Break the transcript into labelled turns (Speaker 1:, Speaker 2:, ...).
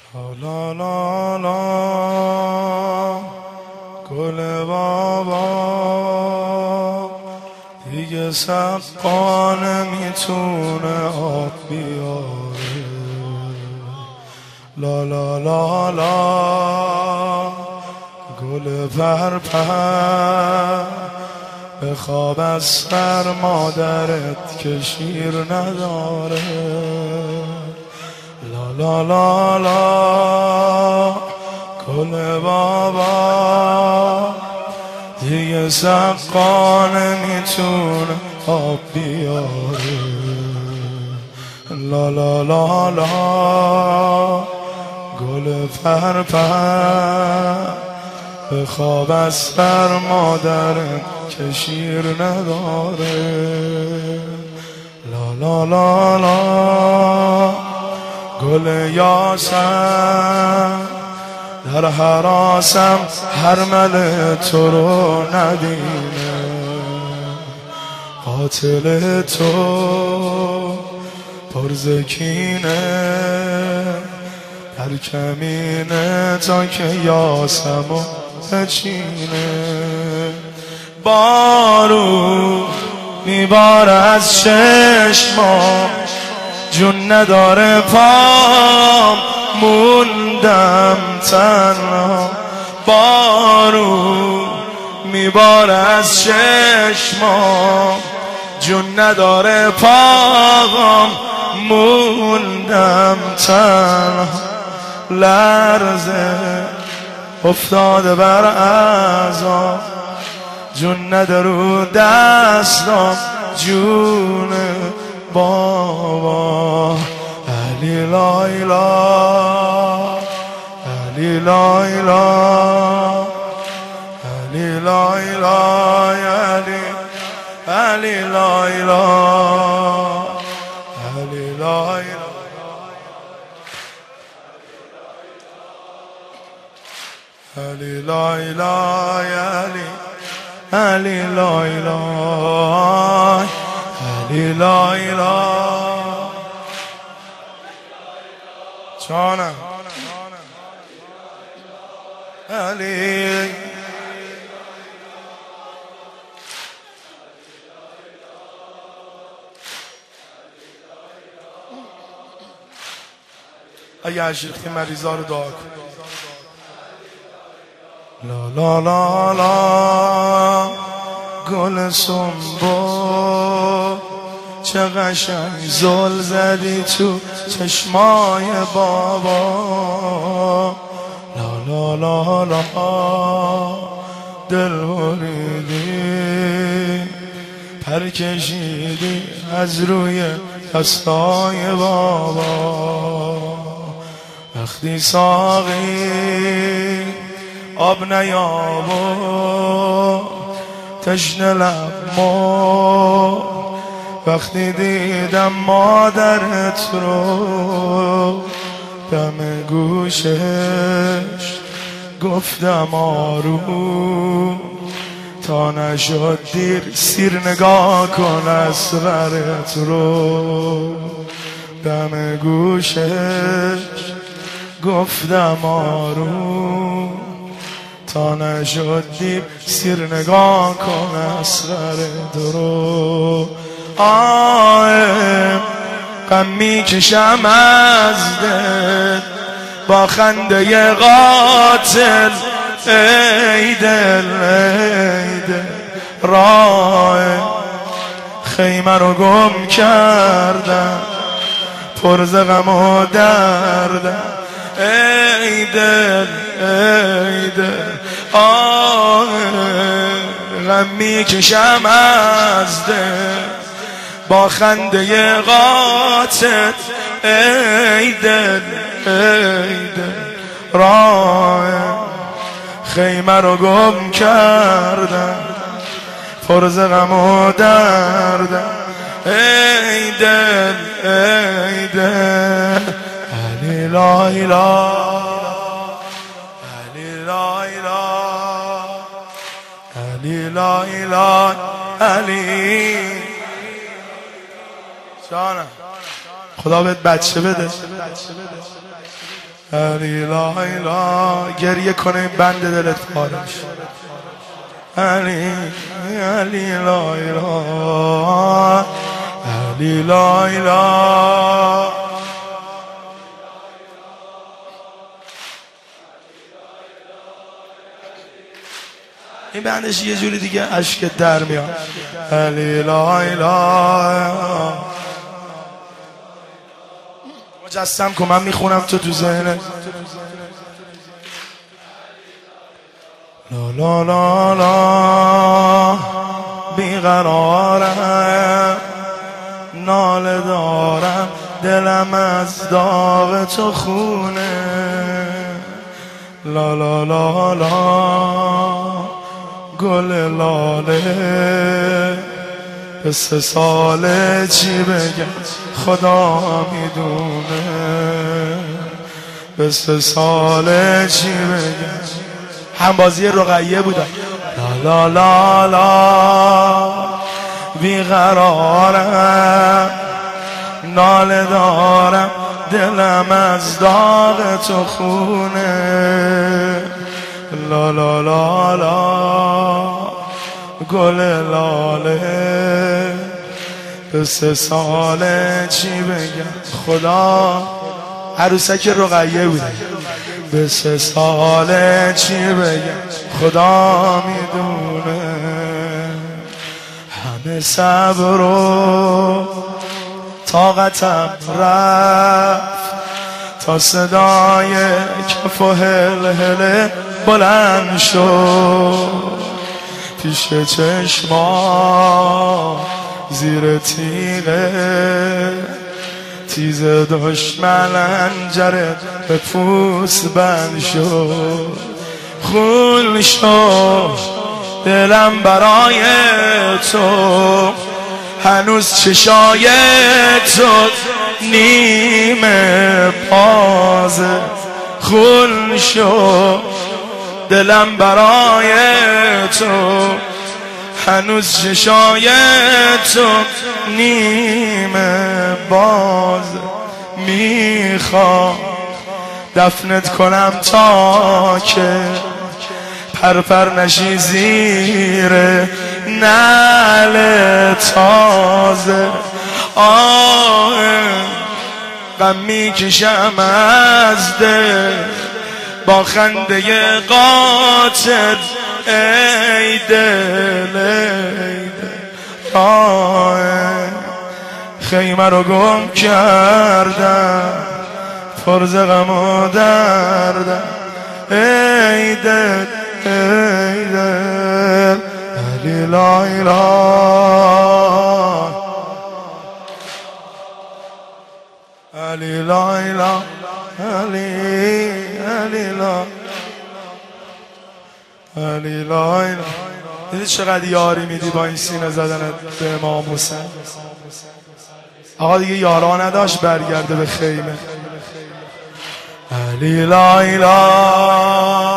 Speaker 1: لا لا لا گل بابا دیگه سقا نمیتونه آب بیاره. لا لا لا لا گل پرپر به خواب از سر مادرت که شیر نداره. لا لا لا لا گل بابا دیگه سقا نمیتونه آب بیاره. لا لا لا لا گل پرپر به خواب از سر مادرت که شیر نداره. لا لا لا لا گل یاسم در حراسم هرمل تو رو ندینه. قاتل تو پرزکینه در کمینه تا که یاسمو بچینه. بارون میباره از چشمام جون نداره پام موندم تنها. بارون میباره از چشمام جون نداره پام موندم تنها. لرزه افتاده بر اعضام جون نده رو دستام جون بابا. علی لایلا علی لایلا علی لایلا علی علی لایلا علی لایلا علی لایلا علی علی لایلا علی لایلا جانم علی اگه عشقی مریضا رو دعا کن. لا لا لا لا گل سنبو چه قشنگ زل زدی تو چشمای بابا. لا لا لا لا دل بریدی پر کشیدی از روی دستای بابا. وقتی ساقی آب نیابو تشنه لبمو وقتی دیدم مادرت رو دم گوشش گفتم آروم تا نشد دیر سیر نگاه کن اصغرت رو. دم گوشش گفتم آروم تا نشد دیر سیر نگاه کن اصغرت رو. غم میکشم از دل با خنده قاتل. ای دل ای دل راه خیمه رو گم کردم پر ز غم و دردم. ای دل ای دل غم میکشم از دل با خنده قاتل. ای دل ای دل راه خیمه رو گم کردم پر ز غم و دردم. ای دل ای دل علی لایلا علی لایلا علی لایلا علی جانم. خدا بهت بچه بده. علی لا اله. گریه کنه این بند دلت پاره میشه. علی علی لا اله علی لا اله. این بندش یه جوری دیگه اشک در میاد. علی لا اله. مجسم کن من میخونم تو ذهنت. لا لا لا لا بیقرارم، ناله دارم، دلم از داغ تو خونه. لا لا لا لا گل لاله، به 3 ساله چی بگم خدا میدونه. به 3 ساله چی بگم. همبازی رقیه بودم. لا لا لا لا بیقرارم، ناله دارم، دلم از داغ تو خونه. لا لا لا لا گل لاله، به 3 ساله چی بگم خدا. عروسک رقیه بودم. به 3 ساله چی بگم خدا میدونه. همه صبر و طاقتم رفت تا صدای کف و هلهله بلند شد. پیش چشما زیر تیغه تیز دشمن انجره به پوست بند شد. خون شد دلم برای تو، هنوز چشای تو نیمه بازه. خون شد دلم برای تو، هنوز چشای تو نیمه باز. میخوام دفنت کنم تا که پرپر نشی زیر نعل تازه. غم میکشم از دل با خنده قاتل. ای دل ای دل، خیمه رو گم کردم، پر ز غم و دردم. ای دل ای دل علی لا اله علی لا اله علی لا علی لا اله. دیدی چقدر یاری میدی با این سینه زدنت به امام حسین. آقا دیگه یارا نداشت برگرده به خیمه. علی لا اله